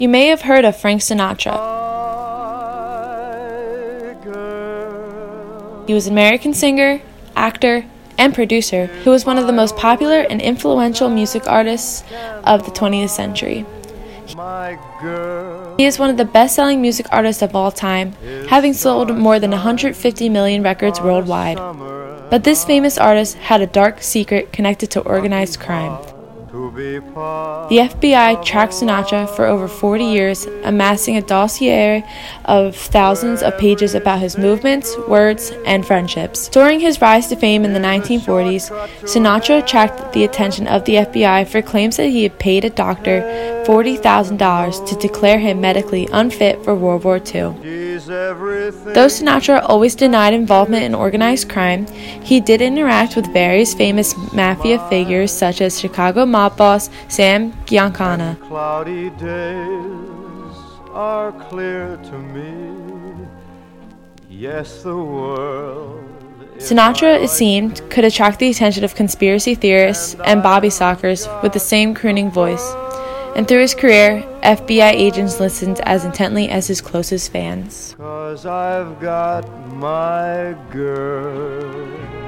You may have heard of Frank Sinatra. He was an American singer, actor, and producer who was one of the most popular and influential music artists of the 20th century. He is one of the best-selling music artists of all time, having sold more than 150 million records worldwide. But this famous artist had a dark secret connected to organized crime. The FBI tracked Sinatra for over 40 years, amassing a dossier of thousands of pages about his movements, words, and friendships. During his rise to fame in the 1940s, Sinatra attracted the attention of the FBI for claims that he had paid a doctor $40,000 to declare him medically unfit for World War II. Though Sinatra always denied involvement in organized crime, he did interact with various famous mafia figures such as Chicago mob boss Sam Giancana. Cloudy days are clear to me. Yes, the world. Sinatra, it seemed, could attract the attention of conspiracy theorists and Bobby sockers with the same crooning voice. And through his career, FBI agents listened as intently as his closest fans. 'Cause I've got my girl.